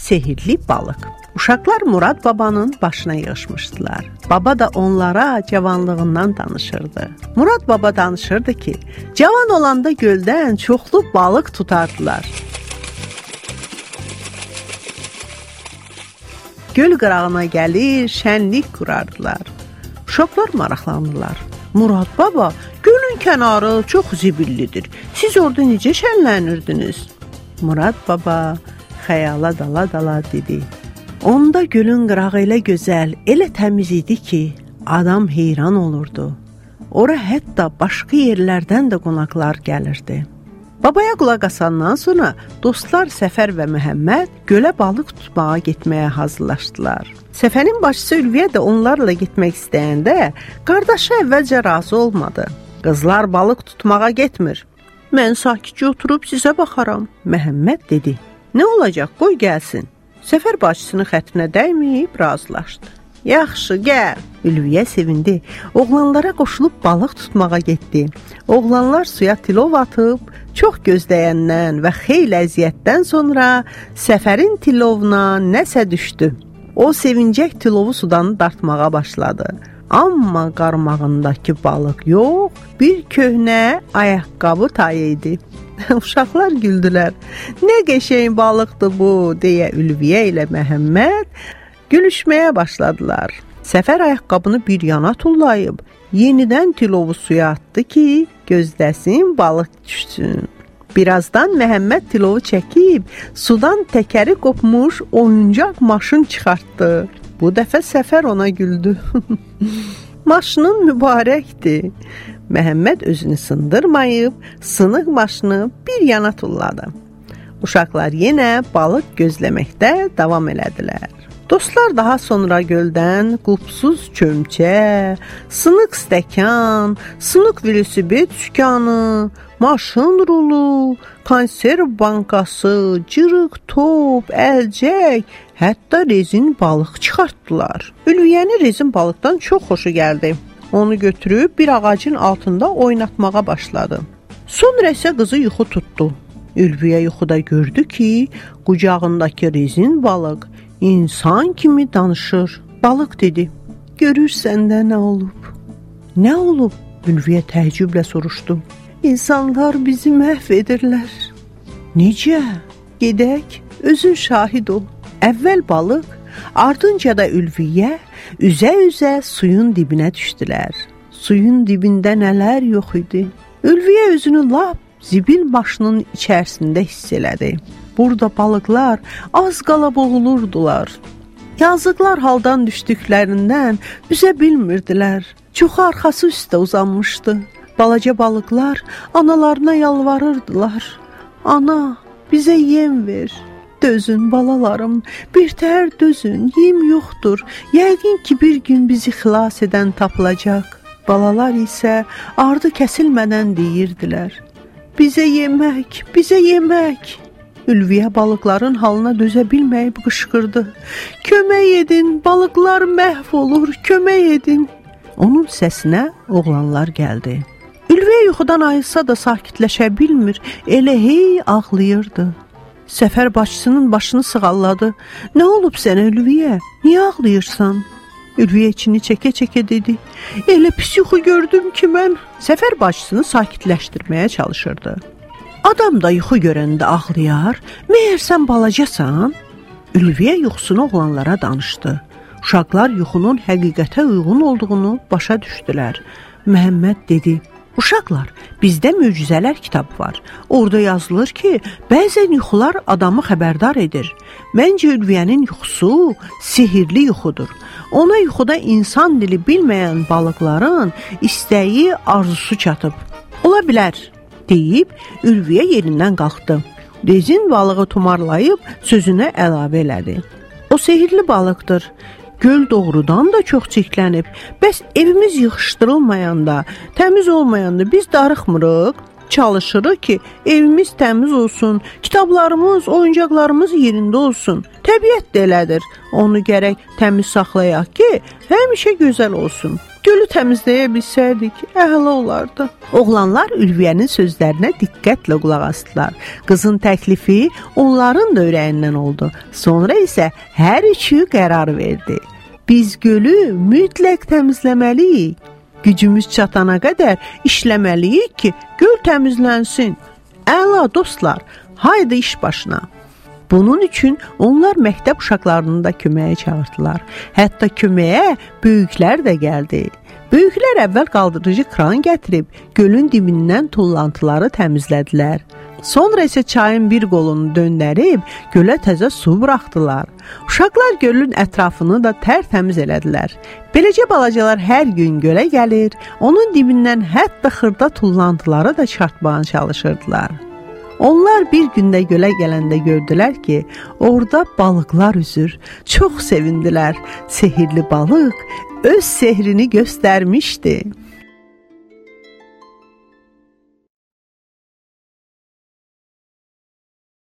Sehirli balıq. Uşaqlar Murad babanın başına yığışmışdılar. Baba da onlara cavanlığından danışırdı. Murad baba danışırdı ki, cavan olanda göldən çoxlu balıq tutardılar. Göl qırağına gəlir, şənlik qurardılar. Uşaqlar maraqlandılar. Murad baba, gölün kənarı çox zibillidir. Siz orada necə şənlənirdiniz? Murad baba xəyala dala-dala dedi. Onda gölün qırağı elə gözəl, elə təmiz idi ki, adam heyran olurdu. Ora hətta başqa yerlərdən də qonaqlar gəlirdi. Babaya qulaq asandan sonra dostlar Səfər və Məhəmməd gölə balıq tutmağa getməyə hazırlaşdılar. Səfərin başçısı Ülviyə də onlarla getmək istəyəndə qardaşı əvvəlcə razı olmadı. Qızlar balıq tutmağa getmir. Mən sakitcə oturub sizə baxaram, Məhəmməd dedi. Nə olacaq, qoy gəlsin. Səfər başçısının xətrinə dəyməyib razılaşdı. Yaxşı, gəl. Ülviyə sevindi. Oğlanlara qoşulub balıq tutmağa getdi. Oğlanlar suya tilov atıb, çox gözləyəndən və xeyli əziyyətdən sonra Səfərin tilovuna nəsə düşdü. O sevincək tilovu sudan dartmağa başladı. Amma qarmağındakı balıq yox, bir köhnə ayaqqabı tayı idi. Uşaqlar güldülər. Nə qəşəng balıqdır bu, deyə Ülviyə ilə Məhəmməd gülüşməyə başladılar. Səfər ayaqqabını bir yana tullayıb, yenidən tilovu suya atdı ki, gözləsin balıq düşsün. Birazdan Məhəmməd tilovu çəkib, sudan təkəri qopmuş oyuncaq maşın çıxartdı. Bu dəfə Səfər ona güldü. Maşının mübarəkdir. Məhəmməd özünü sındırmayıb, sınıq maşını bir yana tulladı. Uşaqlar yenə balıq gözləməkdə davam elədilər. Dostlar daha sonra göldən qulpsuz çömçə, sınıq stəkan, sınıq velosiped sükanı, maşın rulu, konserv bankası, cırıq top, əlcək, hətta rezin balıq çıxartdılar. Ülviyəni rezin balıqdan çox xoşu gəldi. Onu götürüb bir ağacın altında oynatmağa başladı. Sonra isə qızı yuxu tutdu. Ülviyə yuxuda gördü ki, qucağındakı rezin balıq insan kimi danışır. Balıq dedi, görürsən də nə olub? Nə olub? Ülviyə təəccüblə soruşdu. İnsanlar bizi məhv edirlər. Necə? Gedək, özün şahid ol. Əvvəl balıq, ardınca da Ülviyə üzə-üzə suyun dibinə düşdülər. Suyun dibində nələr yox idi. Ülviyə özünü lap zibil maşının içərisində hiss elədi. Burada balıqlar az qala boğulurdular. Yazıqlar haldan düşdüklərindən üzə bilmirdilər. Çoxu arxası üstə uzanmışdı. Balaca balıqlar analarına yalvarırdılar. Ana, bizə yem ver. Dözün balalarım, birtəhər dözün, yem yoxdur. Yəqin ki, bir gün bizi xilas edən tapılacaq. Balalar isə ardı kəsilmədən deyirdilər. Bizə yemək, bizə yemək. Ülviyə balıqların halına dözə bilməyib qışqırdı. Kömək edin, balıqlar məhv olur, kömək edin. Onun səsinə oğlanlar gəldi. Ülviyə yuxudan ayılsa da sakitləşə bilmir, elə hey ağlayırdı. Səfər başçısının başını sığalladı. Nə olub sənə Ülviyə? Niyə ağlayırsan? Ülviyə içini çəkə-çəkə dedi. Elə pis yuxu gördüm ki mən. Səfər başçısını sakitləşdirməyə çalışırdı. Adam da yuxu görəndə ağlayar. Məyər sən balacasan? Ülviyə yuxusunu oğlanlara danışdı. Uşaqlar yuxunun həqiqətə uyğun olduğunu başa düşdülər. Məhəmməd dedi. Uşaqlar, bizdə möcüzələr kitabı var. Orada yazılır ki, bəzən yuxular adamı xəbərdar edir. Məncə Ülviyənin yuxusu sihirli yuxudur. Ona yuxuda insan dili bilməyən balıqların istəyi, arzusu çatıb. Ola bilər, deyib Ülviyə yerindən qalxdı. Rezin balığı tumarlayıb sözünə əlavə elədi. O sihirli balıqdır. Göl doğrudan da çox çirklənib. Bəs evimiz yığışdırılmayanda, təmiz olmayanda biz darıxmırıq. Çalışırıq ki, evimiz təmiz olsun, kitablarımız, oyuncaqlarımız yerində olsun. Təbiət də elədir. Onu gərək təmiz saxlayaq ki, həmişə gözəl olsun. Gölü təmizləyə bilsəydik, əla olardı. Oğlanlar Ülviyyənin sözlərinə diqqətlə qulaq asdılar. Qızın təklifi onların da ürəyindən oldu. Sonra isə hər üçü qərar verdi. Biz gölü mütləq təmizləməliyik. Gücümüz çatana qədər işləməliyik ki, göl təmizlənsin. Əla dostlar, haydi iş başına. Bunun üçün onlar məktəb uşaqlarını da köməyə çağırdılar. Hətta köməyə böyüklər də gəldi. Böyüklər əvvəl qaldırıcı kran gətirib gölün dibindən tullantıları təmizlədilər. Sonra isə çayın bir qolunu döndərib gölə təzə su buraxdılar. Uşaqlar gölün ətrafını da tərtəmiz elədilər. Beləcə balacalar hər gün gölə gəlir, onun dibindən hətta xırda tullantıları da çıxartmağa çalışırdılar. Onlar bir gündə gölə gələndə gördülər ki, orada balıqlar üzür. Çox sevindilər. Sehirli balıq öz sehrini göstərmişdi.